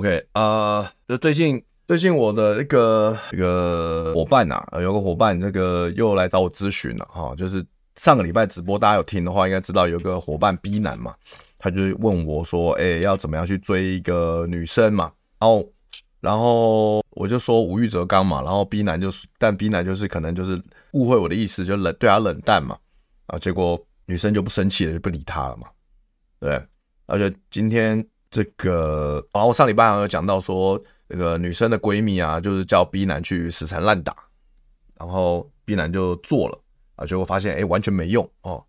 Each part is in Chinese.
OK 就最近我的这个伙伴啊，有个伙伴这个又来找我咨询了哈，就是上个礼拜直播大家有听的话，应该知道有个伙伴 B 男嘛，他就问我说，要怎么样去追一个女生嘛，然后我就说无欲则刚嘛，然后 B 男但 B 男就是可能就是误会我的意思，就对他冷淡嘛，结果女生就不生气了，就不理他了嘛，对，而且今天这个，我上礼拜好像有讲到说，那个女生的闺蜜啊，就是叫 B 男去死缠烂打，然后 B 男就做了结果发现完全没用哦，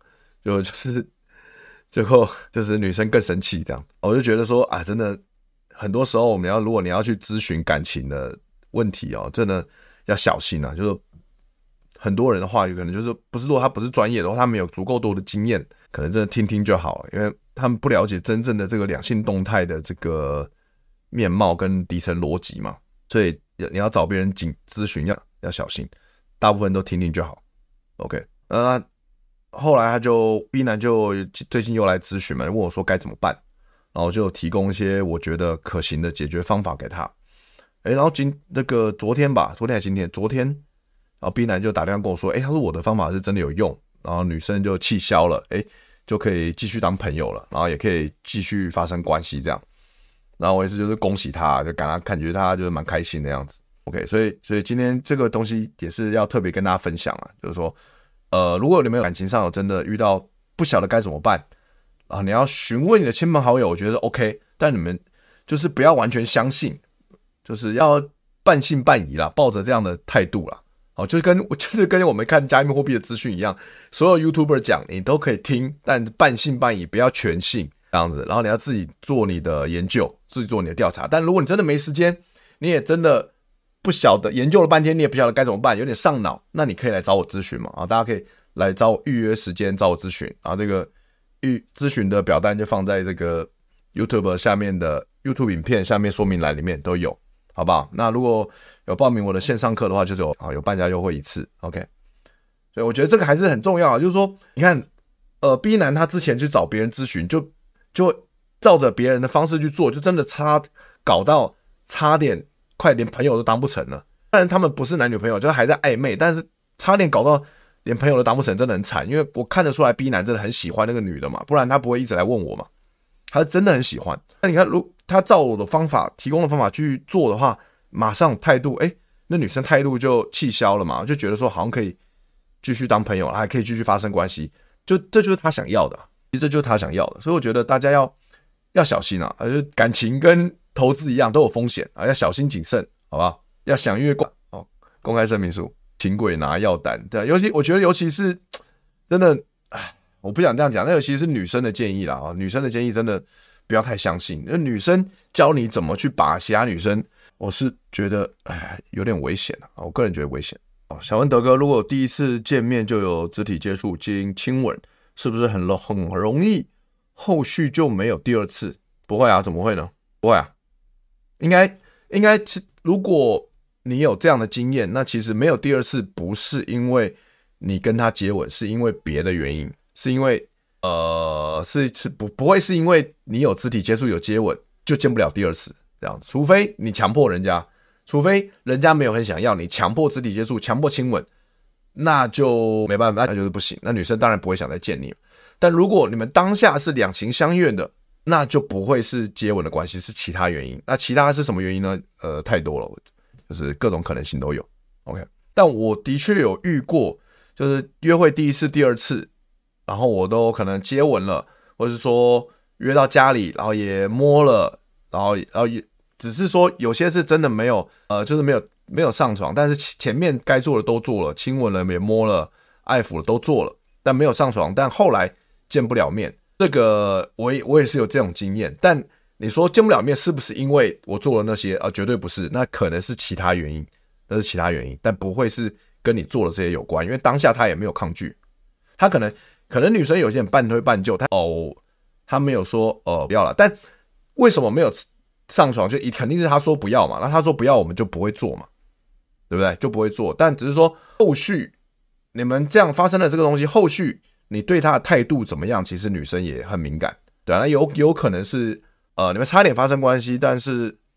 结果就是女生更生气这样，我就觉得说真的很多时候如果你要去咨询感情的问题真的要小心啊，就是很多人的话有可能就是如果他不是专业的话，他没有足够多的经验，可能真的听听就好了，因为他们不了解真正的这个两性动态的这个面貌跟底层逻辑嘛，所以你要找别人咨询要小心，大部分都听听就好。OK， 后来B 男就最近又来咨询嘛，问我说该怎么办，然后就提供一些我觉得可行的解决方法给他。然后昨天还今天，然后 B 男就打电话跟我说，他说我的方法是真的有用，然后女生就气消了，就可以继续当朋友了，然后也可以继续发生关系这样。然后我也是就是恭喜他，就感觉他就是蛮开心的样子。OK， 所以今天这个东西也是要特别跟大家分享啊，就是说，如果你们感情上有真的遇到不晓得该怎么办你要询问你的亲朋好友，我觉得 OK， 但你们就是不要完全相信，就是要半信半疑啦，抱着这样的态度啦。就是跟我们看加密货币的资讯一样，所有 YouTuber 讲你都可以听，但半信半疑，不要全信这样子。然后你要自己做你的研究，自己做你的调查。但如果你真的没时间，你也真的不晓得，研究了半天你也不晓得该怎么办，有点上脑，那你可以来找我咨询嘛。大家可以来找我预约时间找我咨询，然后这个咨询的表单就放在这个 YouTube 下面的 YouTube 影片下面说明栏里面都有，好不好？那如果有报名我的线上课的话，就是有半价优惠一次 ，OK。所以我觉得这个还是很重要，就是说，你看，B 男他之前去找别人咨询，就照着别人的方式去做，就真的搞到差点快连朋友都当不成了。当然他们不是男女朋友，就是还在暧昧，但是差点搞到连朋友都当不成，真的很惨。因为我看得出来 B 男真的很喜欢那个女的嘛，不然他不会一直来问我嘛。他真的很喜欢。那你看，他照我的方法提供的方法去做的话，马上态度，那女生态度就气消了嘛，就觉得说好像可以继续当朋友，还可以继续发生关系，这就是他想要的，其实这就是他想要的。所以我觉得大家要小心啊，感情跟投资一样都有风险要小心谨慎，好不好？要详阅公开声明书，请鬼拿药单。对，我觉得尤其是真的，我不想这样讲，那尤其是女生的建议啦，女生的建议真的不要太相信，女生教你怎么去把其他女生。我是觉得有点危险我个人觉得危险。小文德哥，如果第一次见面就有肢体接触经亲吻，是不是很容易后续就没有第二次？不会啊，怎么会呢？不会啊，应该如果你有这样的经验，那其实没有第二次不是因为你跟他接吻，是因为别的原因，是因为不会是因为你有肢体接触有接吻就见不了第二次。这样，除非你强迫人家，除非人家没有很想要你，强迫肢体接触，强迫亲吻，那就没办法，那就是不行。那女生当然不会想再见你。但如果你们当下是两情相悦的，那就不会是接吻的关系，是其他原因。那其他是什么原因呢？太多了，就是各种可能性都有。OK， 但我的确有遇过，就是约会第一次、第二次，然后我都可能接吻了，或是说约到家里，然后也摸了，然后也。只是说有些是真的没有，就是没有上床，但是前面该做的都做了，亲吻了也摸了，爱抚了都做了，但没有上床，但后来见不了面，这个我也是有这种经验。但你说见不了面是不是因为我做了那些？绝对不是，那可能是其他原因，那是其他原因，但不会是跟你做的这些有关，因为当下他也没有抗拒，他可能女生有点半推半就，他没有说不要了，但为什么没有上床就肯定是他说不要嘛，那他说不要我们就不会做嘛，对不对？就不会做。但只是说后续你们这样发生了这个东西，后续你对他的态度怎么样，其实女生也很敏感，对啊，那有可能是你们差点发生关系，但是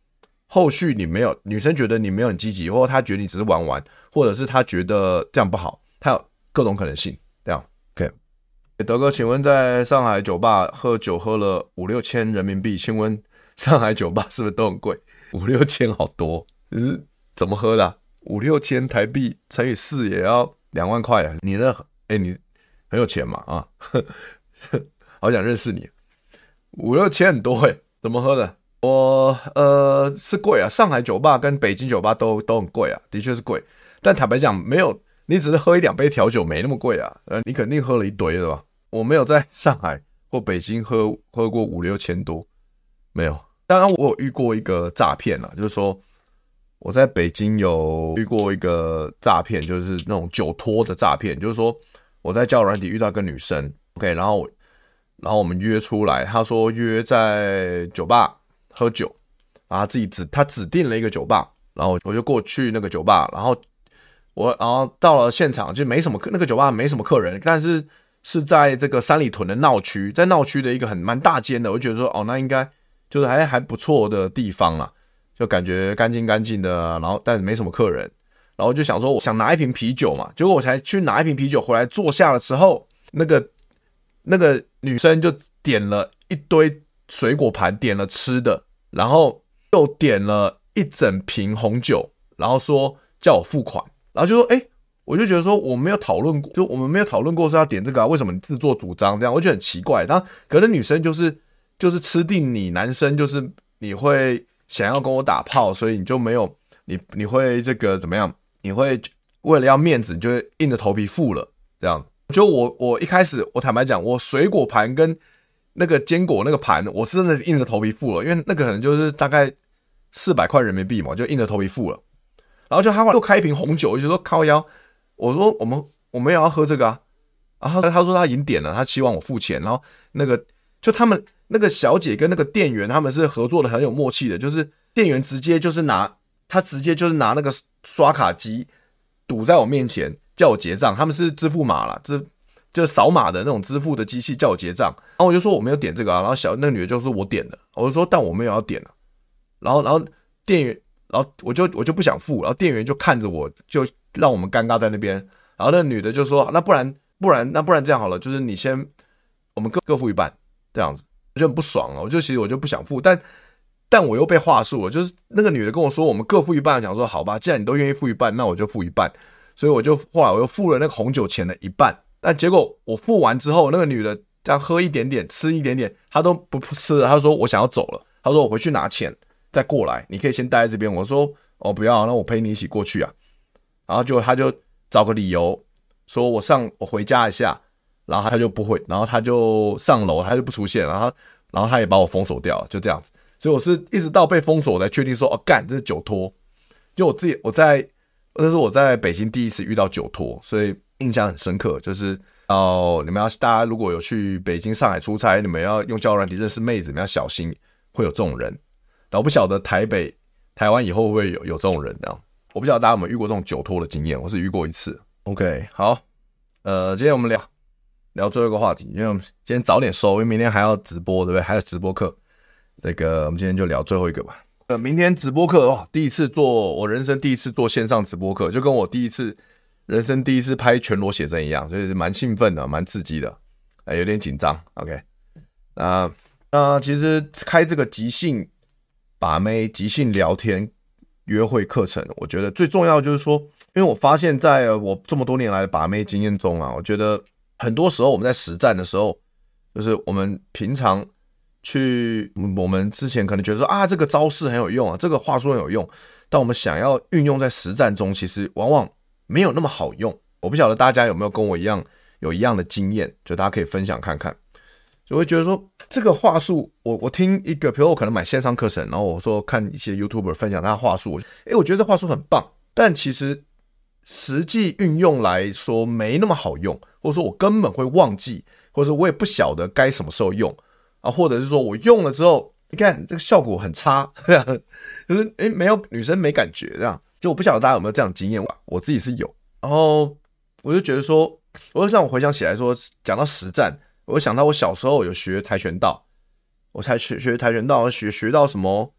后续你没有女生觉得你没有很积极，或者她觉得你只是玩玩，或者是她觉得这样不好，她有各种可能性。这样 ，OK。德哥，请问在上海酒吧喝酒喝了5-6千人民币，请问上海酒吧是不是都很贵？5-6千好多，怎么喝的？5-6千台币乘以4也要2万块啊！你你很有钱嘛啊？好想认识你。5-6千很多怎么喝的？我是贵啊，上海酒吧跟北京酒吧都很贵啊，的确是贵。但坦白讲，没有你只是喝1-2杯调酒没那么贵啊，你肯定喝了一堆的吧？我没有在上海或北京喝过5-6千多，没有。当然我有遇过一个诈骗啊，就是说我在北京有遇过一个诈骗，就是那种酒托的诈骗，就是说我在交友软体遇到一个女生 ，OK， 然后我们约出来，她说约在酒吧喝酒，然后他指定了一个酒吧，然后我就过去那个酒吧，然后到了现场就没什么，那个酒吧没什么客人，但是在这个三里屯的闹区，在闹区的一个蛮大间的，我就觉得说那应该就是还不错的地方啦，就感觉干净的，然后但是没什么客人，然后我就想说我想拿一瓶啤酒嘛，结果我才去拿一瓶啤酒回来坐下的时候，那个女生就点了一堆水果盘，点了吃的，然后又点了一整瓶红酒，然后说叫我付款，然后就说我就觉得说我没有讨论过，就我们没有讨论过说要点这个为什么你自作主张这样，我觉得很奇怪。可能女生就是吃定你，男生就是你会想要跟我打炮，所以你就没有你会这个怎么样？你会为了要面子，你就会硬着头皮付了这样。就我一开始我坦白讲，我水果盘跟那个坚果那个盘，我是真的硬着头皮付了，因为那个可能就是大概400块人民币嘛，就硬着头皮付了。然后就他又开一瓶红酒，我就说靠腰，我说我们也要喝这个啊。然后他说他已经点了，他希望我付钱。然后就他们那个小姐跟那个店员他们是合作的很有默契的，就是店员直接就是拿那个刷卡机堵在我面前叫我结账，他们是支付码啦，就是扫码的那种支付的机器叫我结账。然后我就说我没有点这个啊，然后那个女的就说我点了，我就说但我没有要点啊。然后店员，然后我就不想付，然后店员就看着我，就让我们尴尬在那边。然后那个女的就说那不然这样好了，就是我们各付一半这样子，我就很不爽了，其实我就不想付，但我又被话术了，就是那个女的跟我说我们各付一半，想说好吧，既然你都愿意付一半，那我就付一半，所以后来我又付了那个红酒钱的一半，但结果我付完之后，那个女的这样喝一点点，吃一点点，她都不吃了，她说我想要走了，她说我回去拿钱再过来，你可以先待在这边，我说不要，那我陪你一起过去啊，然后她就找个理由说我回家一下，然后她就不会，然后她就上楼，她就不出现，然后她也把我封锁掉了，就这样子。所以我是一直到被封锁我才确定说干这是酒托，就那是我在北京第一次遇到酒托，所以印象很深刻。就是大家如果有去北京、上海出差，你们要用交友软体认识妹子，你们要小心会有这种人。但我不晓得台湾以后会不会有这种人这样，我不晓得大家有没有遇过这种酒托的经验，我是遇过一次。OK， 好，今天我们聊最后一个话题，因为我们今天早点收，因为明天还要直播，对不对？还有直播课。这个我们今天就聊最后一个吧。明天直播课我人生第一次做线上直播课，就跟我人生第一次拍全裸写真一样，所以蛮兴奋的，蛮刺激的，有点紧张。OK， 其实开这个即兴把妹、即兴聊天、约会课程，我觉得最重要就是说，因为我发现在我这么多年来的把妹经验中啊，我觉得很多时候我们在实战的时候，就是我们平常我们之前可能觉得说这个招式很有用啊，这个话术很有用，但我们想要运用在实战中，其实往往没有那么好用。我不晓得大家有没有跟我一样的经验，就大家可以分享看看。就会觉得说这个话术，我听一个，比如我可能买线上课程，然后我说看一些 YouTuber 分享他的话术，我觉得这话术很棒，但其实实际运用来说没那么好用，或者说我根本会忘记，或者说我也不晓得该什么时候用。或者是说我用了之后，你看这个效果很差，就是没有女生没感觉这样。就我不晓得大家有没有这样的经验，我自己是有。然后我就觉得说，我回想起来说，讲到实战，我想到我小时候有学跆拳道，我才学跆拳道，学到什么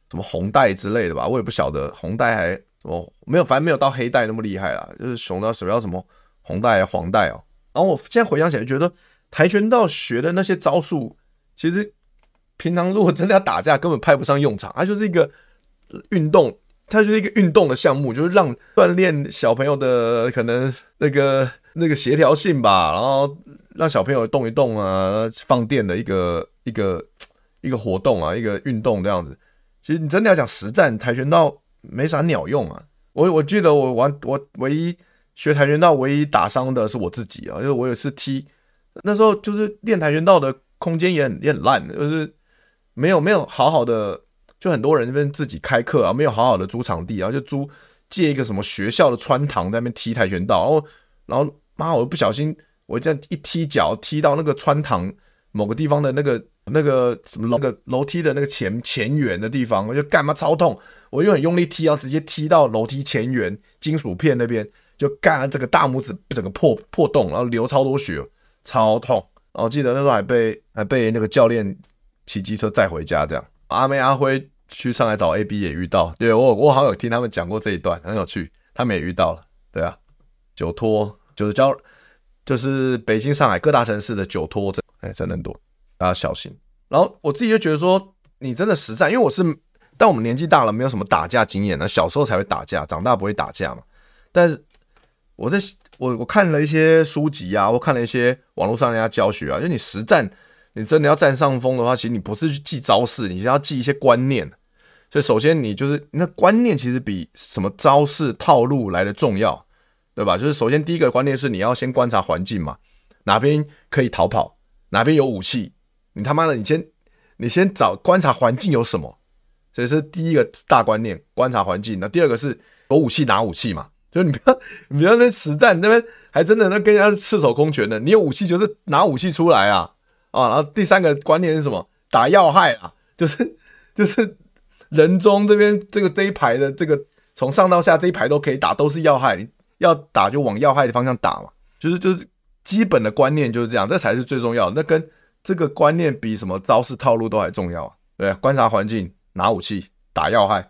什么红带之类的吧，我也不晓得红带还什么没有，反正没有到黑带那么厉害啦，就是熊到什么红带黄带哦。然后我现在回想起来，觉得跆拳道学的那些招数，其实平常如果真的要打架，根本派不上用场。它就是一个运动，它就是一个运动的项目，就是让锻炼小朋友的可能那个协调性吧，然后让小朋友动一动啊，放电的一个活动啊，一个运动这样子。其实你真的要讲实战，跆拳道没啥鸟用啊。我记得我唯一学跆拳道唯一打伤的是我自己啊，因为我有一次那时候就是练跆拳道的空间也很烂，就是没有好好的，就很多人那边自己开课啊，没有好好的租场地，然后就借一个什么学校的穿堂在那边踢跆拳道，然后妈，我不小心我这样一踢脚踢到那个穿堂某个地方的那个什么楼梯的那个前缘的地方，我就干嘛超痛，我又很用力踢，然后直接踢到楼梯前缘金属片那边，就干这个大拇指整个破洞，然后流超多血，超痛。然后记得那时候还被那个教练骑机车载回家，这样。阿妹阿辉去上海找 AB 也遇到，对，我好像有听他们讲过这一段，很有趣，他们也遇到了，对啊，酒托就是北京、上海各大城市的酒托真的很多，大家小心。然后我自己就觉得说，你真的实战，因为但我们年纪大了，没有什么打架经验，小时候才会打架，长大不会打架嘛。但是我看了一些书籍啊，我看了一些网络上人家教学啊，就你实战，你真的要占上风的话，其实你不是去记招式，你是要记一些观念。所以首先你就是那观念其实比什么招式套路来的重要，对吧？就是首先第一个观念是你要先观察环境嘛，哪边可以逃跑，哪边有武器，你他妈的你先观察环境有什么，所以是第一个大观念，观察环境。那第二个是有武器拿武器嘛。就你不要那实战那边还真的那跟人家赤手空拳的，你有武器就是拿武器出来啊！然后第三个观念是什么？打要害啊，就是人中这边这一排的这个从上到下这一排都可以打，都是要害，你要打就往要害的方向打嘛，就是基本的观念就是这样，这才是最重要的。那跟这个观念比什么招式套路都还重要啊！对，观察环境，拿武器，打要害，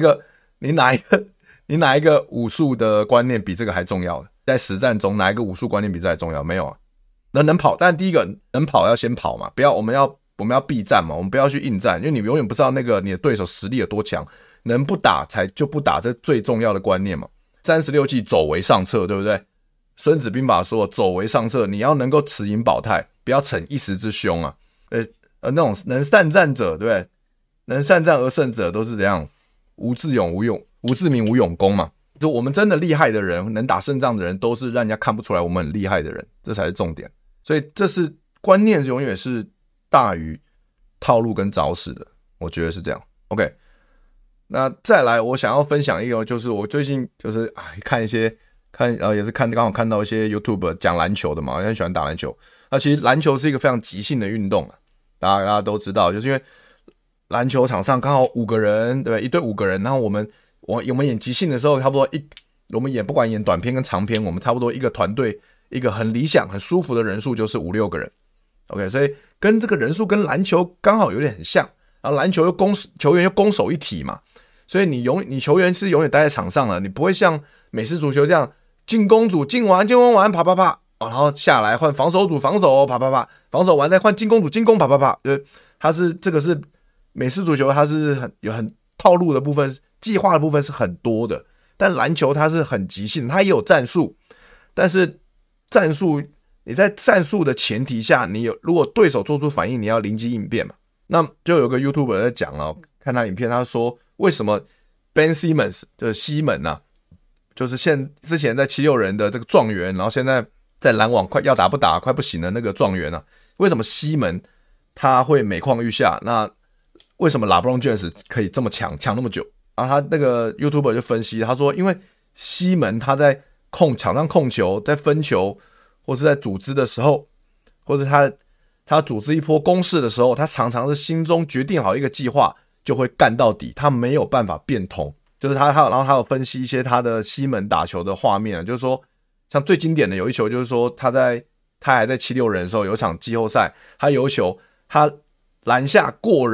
你哪一个武术的观念比这个还重要的？在实战中哪一个武术观念比这还重要？没有啊。能跑，但第一个能跑要先跑嘛，我们要避战嘛，我们不要去应战，因为你永远不知道那个你的对手实力有多强，能不打就不打，这是最重要的观念嘛。36计走为上策，对不对？孙子兵法说走为上策，你要能够持盈保泰，不要逞一时之凶啊。那种能善战者，对不对？能善战而胜者都是怎样？无智名无勇功嘛。就我们真的厉害的人，能打胜仗的人，都是让人家看不出来我们很厉害的人，这才是重点。所以这是观念永远是大于套路跟招式的，我觉得是这样。OK， 那再来我想要分享一个，就是我最近就是也是刚好看到一些 YouTube 讲篮球的嘛，我很喜欢打篮球。那其实篮球是一个非常即兴的运动，大家都知道，就是因为篮球场上刚好5个人，对不对？一队5个人，然后我们演即兴的时候，差不多我们不管演短片跟长片，我们差不多一个团队一个很理想很舒服的人数就是5-6个人。OK， 所以跟这个人数跟篮球刚好有点很像，然后篮球球员又攻守一体嘛，所以你球员是永远待在场上了，你不会像美式足球这样进攻组进攻完啪啪啪，然后下来换防守组防守啪啪啪，防守完再换进攻组进攻啪啪啪，这个是美式足球，它是很套路的部分，计划的部分是很多的，但篮球它是很即兴，它也有战术，但是你在战术的前提下，如果对手做出反应，你要灵机应变嘛。那就有个 YouTuber 在讲了，看他影片，他说为什么 Ben Simmons 就是西门啊，就是之前在76人的这个状元，然后现在在篮网快要打不打快不行的那个状元啊，为什么西门他会每况愈下？那为什么 LeBron James 可以这么强那么久？然后他那个 YouTuber 就分析，他说因为西门他在场上控球，在分球，或是在组织的时候，或者他组织一波攻势的时候，他常常是心中决定好一个计划就会干到底，他没有办法变通。就是然后他有分析一些他的西门打球的画面，就是说像最经典的有一球，就是说他还在76人的时候，有一场季后赛，他有一球他篮下过人，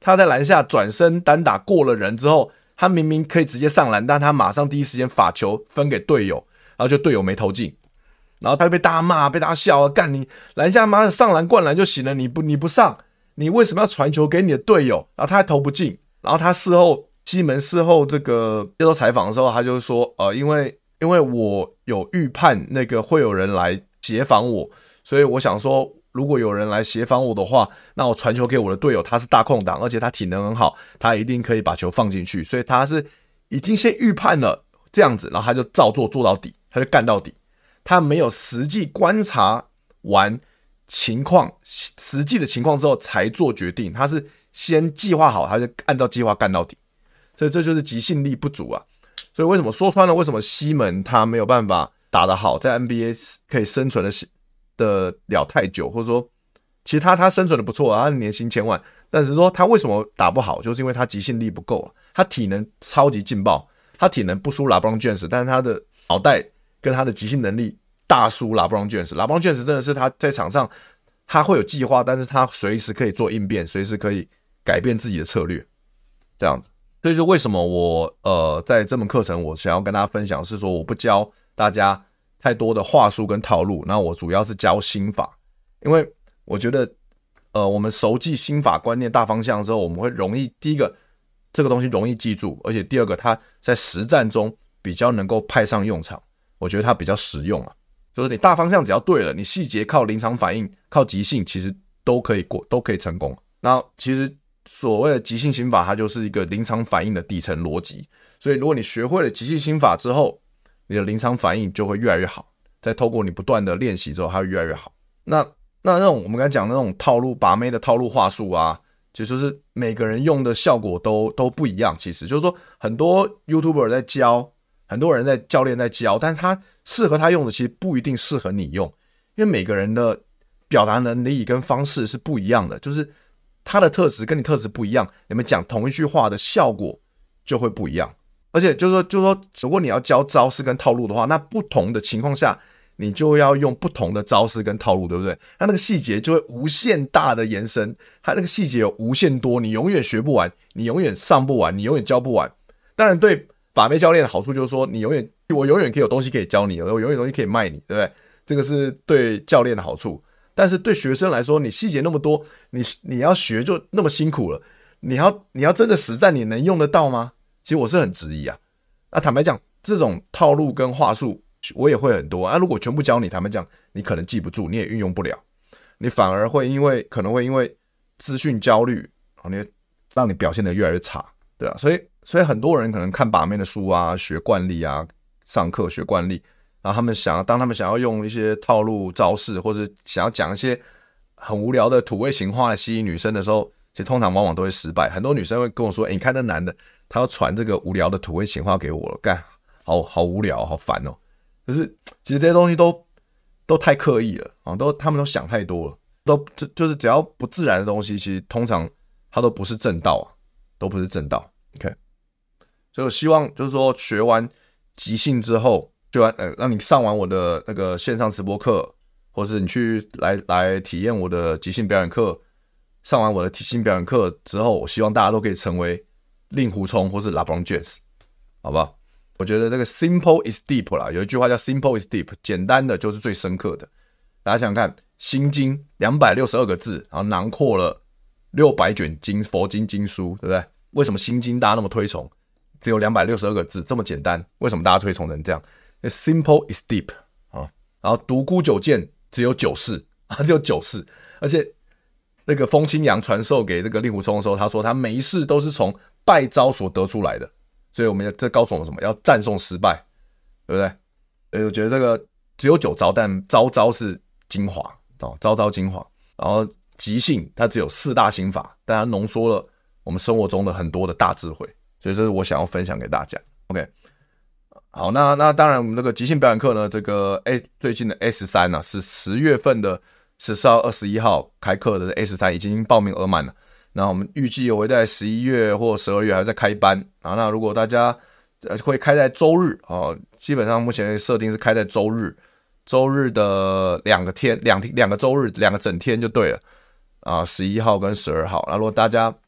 他在篮下转身单打过了人之后，他明明可以直接上篮，但他马上第一时间罚球分给队友，然后就队友没投进，然后他就被大家骂，被大家笑啊，干你篮下妈的上篮灌篮就行了，你不上，你为什么要传球给你的队友？然后他还投不进，然后他西门事后这个接受采访的时候，他就说因为我有预判那个会有人来协防我，所以我想说，如果有人来协防我的话，那我传球给我的队友，他是大空档，而且他体能很好，他一定可以把球放进去，所以他是已经先预判了这样子，然后他就照做到底，他就干到底，他没有实际观察完实际的情况之后才做决定，他是先计划好，他就按照计划干到底，所以这就是即兴力不足啊。所以为什么说穿了，为什么西门他没有办法打得好，在 NBA 可以生存的了太久，或者说其实他生存的不错啊，他年薪1000万，但是说他为什么打不好，就是因为他即兴力不够，他体能超级劲爆，他体能不输 LeBron James， 但是他的脑袋跟他的即兴能力大输 LeBron James。LeBron James 真的是他在场上他会有计划，但是他随时可以做应变，随时可以改变自己的策略，这样子。所以就为什么我在这门课程我想要跟大家分享是说，我不教大家太多的话术跟套路，那我主要是教心法，因为我觉得我们熟记心法观念大方向之后，我们会容易第一个这个东西容易记住，而且第二个它在实战中比较能够派上用场，我觉得它比较实用啊。就是你大方向只要对了，你细节靠临场反应靠即兴其实都可以成功。那其实所谓的即兴心法它就是一个临场反应的底层逻辑，所以如果你学会了即兴心法之后，你的临场反应就会越来越好，再透过你不断的练习之后它会越来越好。那种我们刚才讲的那种套路把妹的套路话术啊，就是每个人用的效果都不一样，其实就是说很多 YouTuber 在教，很多人在教练在教，但是他适合他用的其实不一定适合你用，因为每个人的表达能力跟方式是不一样的，就是他的特质跟你特质不一样，你们讲同一句话的效果就会不一样。而且就是说如果你要教招式跟套路的话，那不同的情况下你就要用不同的招式跟套路，对不对？它那个细节就会无限大的延伸，它那个细节有无限多，你永远学不完，你永远上不完，你永远教不完。当然对把妹教练的好处就是说，我永远可以有东西可以教你，我永远有东西可以卖你，对不对？这个是对教练的好处。但是对学生来说，你细节那么多，你要学就那么辛苦了，你要真的实战你能用得到吗？其实我是很质疑啊。那坦白讲，这种套路跟话术我也会很多啊。如果全部教你，坦白讲，你可能记不住，你也运用不了，你反而可能会因为资讯焦虑，让你表现得越来越差，对啊。所以很多人可能看把妹的书啊，学惯例啊，上课学惯例，然后当他们想要用一些套路招式，或者想要讲一些很无聊的土味情话来吸引女生的时候，其实通常往往都会失败。很多女生会跟我说：“你看那男的，他要传这个无聊的土味情话给我了，干，好无聊，好烦哦。”就是其实这些东西都太刻意了啊，他们都想太多了，就是只要不自然的东西，其实通常它都不是正道啊，都不是正道。OK， 所以我希望就是说学完即兴之后，让你上完我的那个线上直播课，或是你去来体验我的即兴表演课，上完我的即兴表演课之后，我希望大家都可以成为令狐冲或是 LeBron James， 好不好？我觉得这个 simple is deep 啦，有一句话叫 simple is deep， 简单的就是最深刻的。大家想想看，心经262个字，然后囊括了600卷佛经经书，对不对？为什么心经大家那么推崇？只有262个字，这么简单，为什么大家推崇成这样？ simple is deep 啊。然后独孤九剑只有9式，只有9式，而且那个风清扬传授给这个令狐冲的时候，他说他每一式都是从败招所得出来的。所以我们这告诉我们什么？要战胜失败，对不对？我觉得这个只有9招，但招是精华，招精华。然后即兴它只有4大心法，但它浓缩了我们生活中的很多的大智慧，所以这是我想要分享给大家。OK， 好，那当然我们这个即兴表演课呢，这个最近的 S3 啊，是10月份的14号、21号开课的 S3 已经报名额满了。那我们预计我会在11月或12月还会再开班啊。那如果大家会开在周日哦，基本上目前设定是开在周日的2个周日2个整天就对了啊，11号跟12号。那如果大家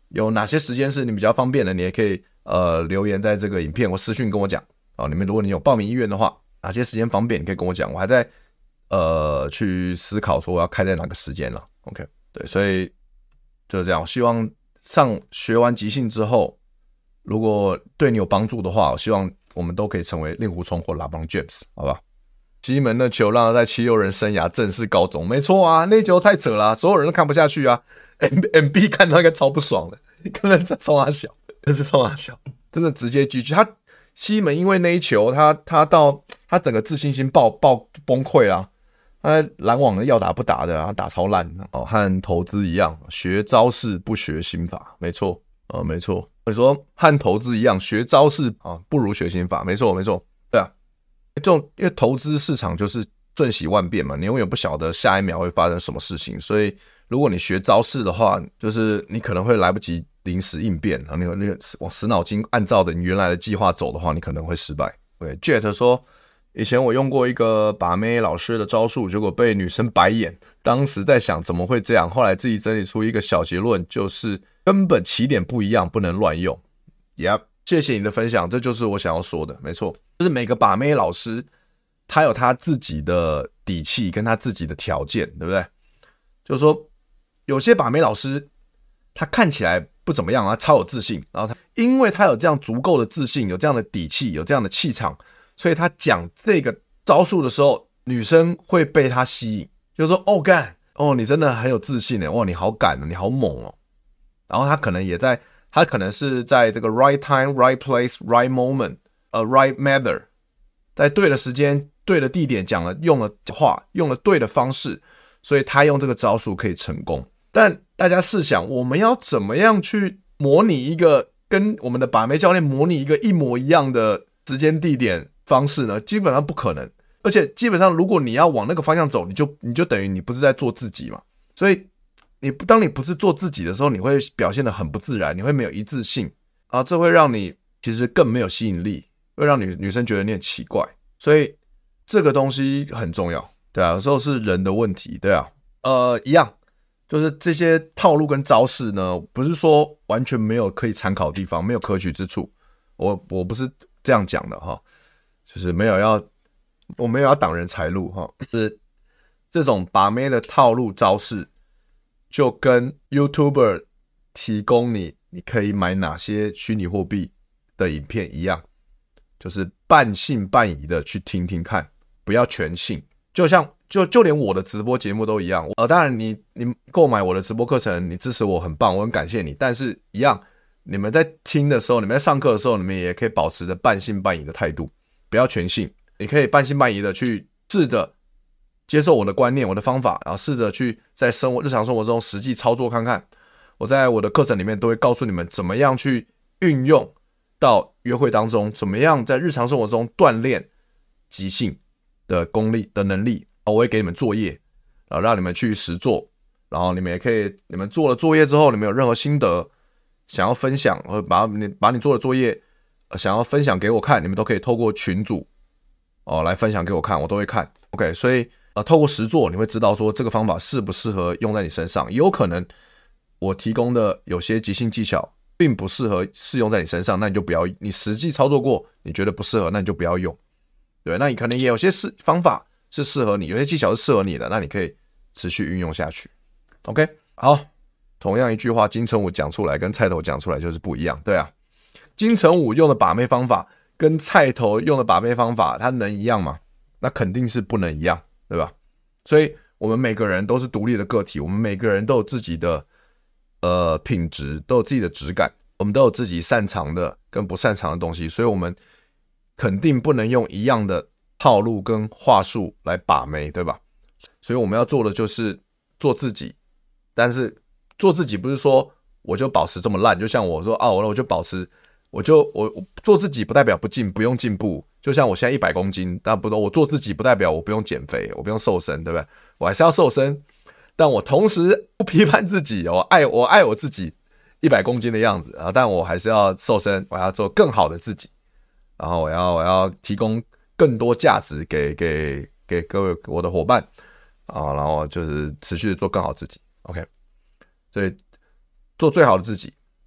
有哪些时间是你比较方便的，你也可以留言在这个影片或私讯跟我讲哦。如果你有报名意愿的话，哪些时间方便，你可以跟我讲，我还在去思考说我要开在哪个时间了。OK， 对，所以就是这样。我希望学完即兴之后，如果对你有帮助的话，我希望我们都可以成为令狐冲或LeBron James， 好吧？西门的球让他在76人生涯正式告终，没错啊，那球太扯了所有人都看不下去啊。MB 看到应该超不爽的，根本在冲他小，真是冲他小，真的直接 GG。他西门因为那一球，他整个自信心爆崩溃啊！他篮网的要打不打的啊，打超烂哦，和投资一样，学招式不学心法，没错没错。你说和投资一样，学招式不如学心法，没错，对啊。因为投资市场就是瞬息万变嘛，你永远不晓得下一秒会发生什么事情，所以如果你学招式的话，就是你可能会来不及临时应变，你往死脑筋按照的你原来的计划走的话，你可能会失败。对 ，Jet 说，以前我用过一个把妹老师的招数，结果被女生白眼，当时在想怎么会这样，后来自己整理出一个小结论，就是根本起点不一样，不能乱用。Yep， 谢谢你的分享，这就是我想要说的，没错，就是每个把妹老师他有他自己的底气跟他自己的条件，对不对？就是说，有些把妹老师他看起来不怎么样，他超有自信，然后因为他有这样足够的自信，有这样的底气，有这样的气场，所以他讲这个招数的时候，女生会被他吸引，就是说哦干哦，你真的很有自信哇，你好敢你好猛哦。然后他可能是在这个 right time, right place, right moment, right matter， 在对的时间、对的地点用了话，用了对的方式，所以他用这个招数可以成功。但大家试想，我们要怎么样去模拟一个跟我们的把妹教练模拟一个一模一样的时间、地点、方式呢？基本上不可能。而且基本上，如果你要往那个方向走，你就等于你不是在做自己嘛。所以当你不是做自己的时候，你会表现得很不自然，你会没有一致性啊，这会让你其实更没有吸引力，会让女生觉得你很奇怪。所以这个东西很重要，对啊，有时候是人的问题，对啊，一样，就是这些套路跟招式呢，不是说完全没有可以参考的地方，没有可取之处，我不是这样讲的哈，就是我没有要挡人财路哈，是这种把妹的套路招式，就跟 YouTuber 提供你可以买哪些虚拟货币的影片一样，就是半信半疑的去听听看，不要全信。就连我的直播节目都一样，当然你购买我的直播课程，你支持我很棒，我很感谢你。但是一样，你们在听的时候，你们在上课的时候，你们也可以保持着半信半疑的态度，不要全信。你可以半信半疑的去试着接受我的观念、我的方法，然后试着去在日常生活中实际操作看看。我在我的课程里面都会告诉你们怎么样去运用到约会当中，怎么样在日常生活中锻炼即兴的功力的能力。我会给你们作业，让你们去实做，然后你们也可以，你们做了作业之后，你们有任何心得想要分享，或把你做的作业想要分享给我看，你们都可以透过群组来分享给我看，我都会看。OK， 所以透过实作，你会知道说这个方法适不适合用在你身上。有可能我提供的有些即兴技巧并不适用在你身上，那你就不要，你实际操作过，你觉得不适合，那你就不要用。对，那你可能也有些方法是适合你，有些技巧是适合你的，那你可以持续运用下去。OK， 好，同样一句话，金城武讲出来跟菜头讲出来就是不一样，对啊。金城武用的把妹方法跟菜头用的把妹方法，它能一样吗？那肯定是不能一样，对吧？所以我们每个人都是独立的个体，我们每个人都有自己的品质，都有自己的质感，我们都有自己擅长的跟不擅长的东西，所以我们肯定不能用一样的套路跟话术来把妹，对吧？所以我们要做的就是做自己，但是做自己不是说我就保持这么烂，就像我说我就保持，我做自己不代表不用进步，就像我现在100公斤，但我做自己不代表我不用减肥，我不用瘦身，对不对？我还是要瘦身，但我同时不批判自己，我爱我自己100公斤的样子啊，但我还是要瘦身，我要做更好的自己，然后我要提供更多价值给各位我的伙伴啊，然后就是持续的做更好自己。OK， 所以做最好的自己，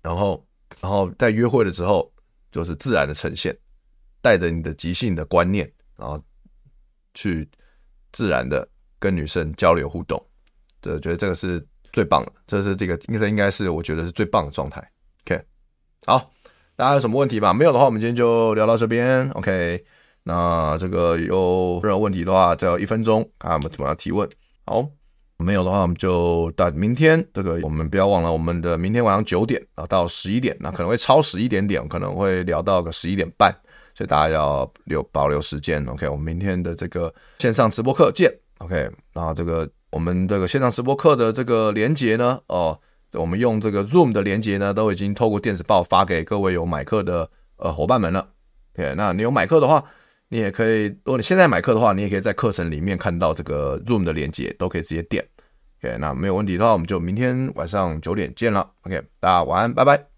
然后在约会的时候就是自然的呈现，带着你的即兴的观念，然后去自然的跟女生交流互动。我觉得这个是最棒的，这应该是我觉得是最棒的状态。OK， 好，大家有什么问题吗？没有的话，我们今天就聊到这边。OK， 那这个有任何问题的话，再有1分钟，看我们怎么样提问。好，没有的话，我们就到明天。这个我们不要忘了，我们的明天晚上9点到11点，那可能会超时一点点，可能会聊到个11点半，所以大家要保留时间。OK， 我们明天的这个线上直播课见。OK， 那这个我们这个线上直播课的这个连结呢，我们用这个 Zoom 的连结呢，都已经透过电子报发给各位有买课的伙伴们了。OK， 那你有买课的话，你也可以，如果你现在买课的话，你也可以在课程里面看到这个 Zoom 的连结，都可以直接点。OK， 那没有问题的话，我们就明天晚上9点见了。OK， 大家晚安，拜拜。